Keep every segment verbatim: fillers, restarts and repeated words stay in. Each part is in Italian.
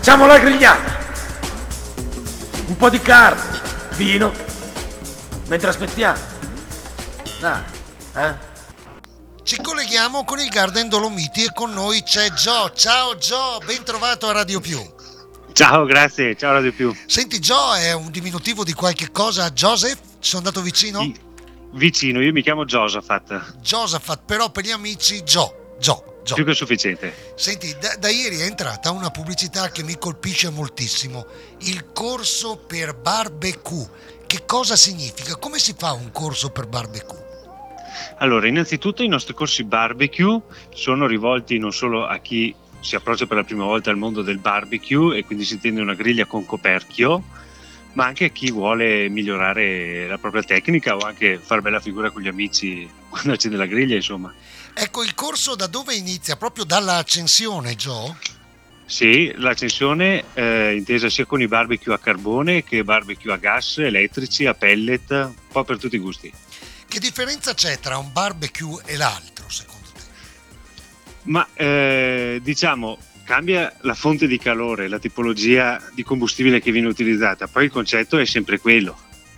Facciamo la grigliata. Un po' di carne, vino, mentre aspettiamo. Dai, eh? Ci colleghiamo con il Garden Dolomiti e con noi c'è Gio. Ciao Gio, ben trovato a Radio Più. Ciao, grazie, ciao Radio Più. Senti, Gio è un diminutivo di qualche cosa? Joseph? Ci sono andato vicino? Sì, vicino, io mi chiamo Josaphat. Josaphat, però per gli amici Gio. Gio, Gio. Più che sufficiente. Senti, da, da ieri è entrata una pubblicità che mi colpisce moltissimo. Il corso per barbecue. Che cosa significa? Come si fa un corso per barbecue? Allora, innanzitutto i nostri corsi barbecue sono rivolti non solo a chi si approccia per la prima volta al mondo del barbecue e quindi si intende una griglia con coperchio, ma anche a chi vuole migliorare la propria tecnica o anche fare bella figura con gli amici quando accende la griglia, insomma. Ecco, il corso da dove inizia? Proprio dall'accensione, Gio? Sì, l'accensione eh, intesa sia con i barbecue a carbone che barbecue a gas, elettrici, a pellet, un po' per tutti i gusti. Che differenza c'è tra un barbecue e l'altro, secondo te? Ma eh, diciamo, cambia la fonte di calore, la tipologia di combustibile che viene utilizzata, poi il concetto è sempre quello.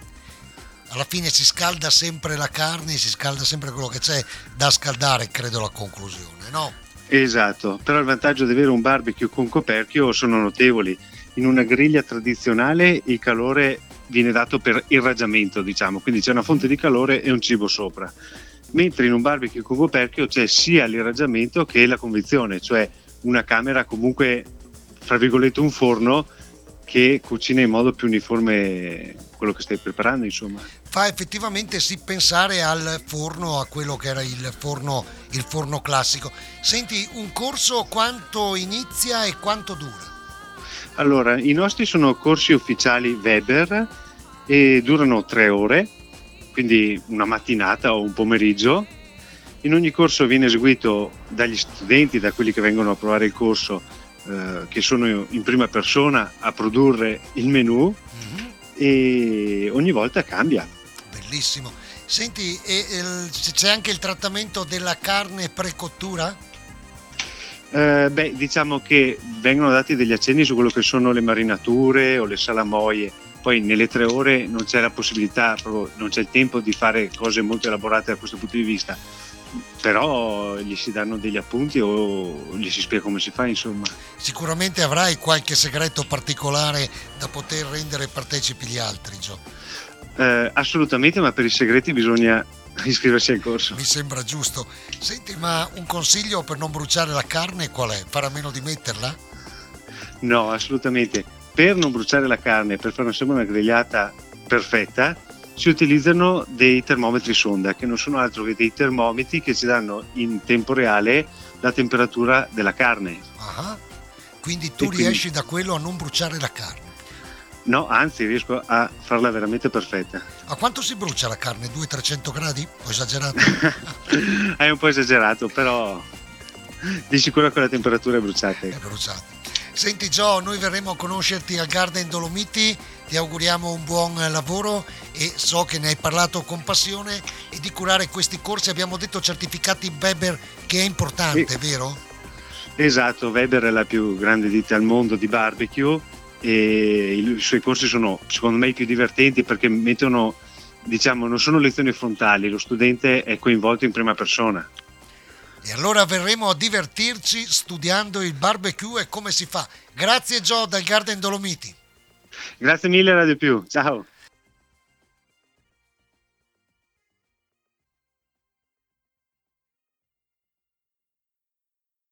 Alla fine si scalda sempre la carne, si scalda sempre quello che c'è da scaldare, credo la conclusione, no? Esatto, però il vantaggio di avere un barbecue con coperchio sono notevoli. In una griglia tradizionale il calore viene dato per irraggiamento, diciamo, quindi c'è una fonte di calore e un cibo sopra. Mentre in un barbecue con coperchio c'è sia l'irraggiamento che la convezione, cioè una camera comunque, fra virgolette, un forno che cucina in modo più uniforme quello che stai preparando, insomma. Fa effettivamente sì pensare al forno, a quello che era il forno, il forno classico. Senti, un corso quanto inizia e quanto dura? Allora, i nostri sono corsi ufficiali Weber e durano tre ore, quindi una mattinata o un pomeriggio. In ogni corso viene eseguito dagli studenti, da quelli che vengono a provare il corso, eh, che sono in prima persona a produrre il menù, mm-hmm. e ogni volta cambia. Bellissimo. Senti, e, e, c'è anche il trattamento della carne precottura? Eh, beh, diciamo che vengono dati degli accenni su quello che sono le marinature o le salamoie. Poi nelle tre ore non c'è la possibilità, proprio non c'è il tempo di fare cose molto elaborate da questo punto di vista, però gli si danno degli appunti o gli si spiega come si fa, insomma. Sicuramente avrai qualche segreto particolare da poter rendere partecipi gli altri, Gio. Eh, assolutamente, ma per i segreti bisogna iscriversi al corso. Mi sembra giusto. Senti, ma un consiglio per non bruciare la carne qual è? Fare a meno di metterla? No, assolutamente. Per non bruciare la carne, per fare una grigliata perfetta, si utilizzano dei termometri sonda, che non sono altro che dei termometri che ci danno in tempo reale la temperatura della carne. Ah, quindi tu e riesci quindi... da quello a non bruciare la carne? No, anzi riesco a farla veramente perfetta. A quanto si brucia la carne? duecento trecento gradi? Ho esagerato? È un po' esagerato, però di sicuro quella temperatura è bruciata. È bruciata. Senti Gio, noi verremo a conoscerti al Garden Dolomiti, ti auguriamo un buon lavoro e so che ne hai parlato con passione e di curare questi corsi, abbiamo detto certificati Weber, che è importante, sì. Vero? Esatto, Weber è la più grande ditta al mondo di barbecue e i suoi corsi sono secondo me i più divertenti perché mettono, diciamo, non sono lezioni frontali, lo studente è coinvolto in prima persona. E allora verremo a divertirci studiando il barbecue e come si fa. Grazie Gio dal Garden Dolomiti. Grazie mille Radio Più, ciao.